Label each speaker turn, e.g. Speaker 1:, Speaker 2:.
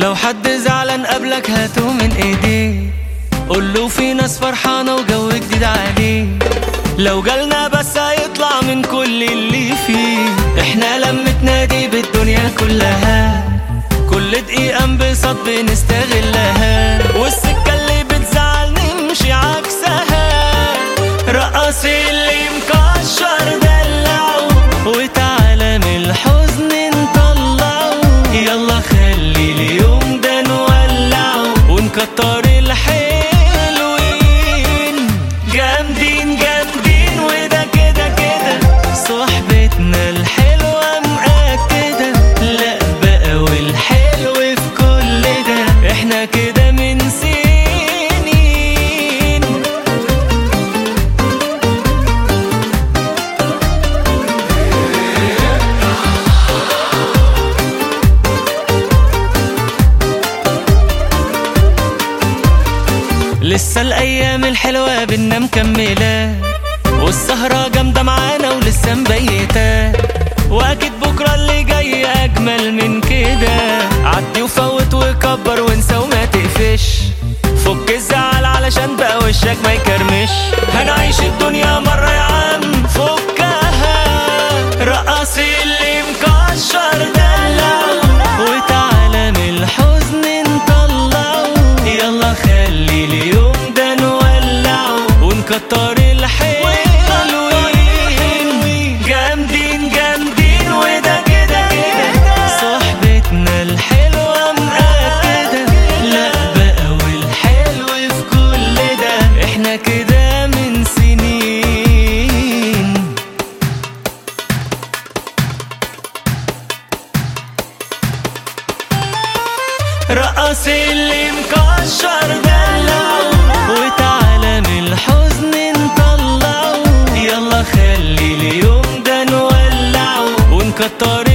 Speaker 1: لو حد زعلان قبلك هاته من ايديه، قوله في ناس فرحانة وجو جديد عليه. لو جالنا بس هيطلع من كل اللي فيه. احنا لمتنا دي بالدنيا كلها، كل دقيقة انبساط بنستغلها، والسكة اللي بتزعل نمشي عكسها. رقص اللي مكشر دلعه، وتعالى من الحزن نطلعه. يلا خلي اليوم ده نولعه، ونكتر الحلوين. جامدين جامدين وده كده كده، صحبتنا الحلوة مأكدة. لا بقى والحلو في كل ده، احنا كده من سنين. لسه الأيام الحلوة بينا مكملة، والسهرة جامدة معانا ولسه مبيتة، وأكيد بكرة اللي جاي أجمل من كده. عدي وفوت وكبر وانسى وما تقفش، فك الزعل علشان بقى وشك ما يكرمش. هنعيش الدنيا مرة يا عم فكها، رقص اللي مكشر دلعه، وتعالى من الحزن نطلعه. يلا خلي اليوم ده نولعه، ونكتر الحلوين. جامدين جامدين وده كده كده، صحبتنا الحلوة مأكدة. لا بقى والحلو في كل ده، احنا كده من سنين. رقص اللي مكشر دلعه، وتعالى من الحزن نطلعه. يلا خلي اليوم ده نولعه، ونكتر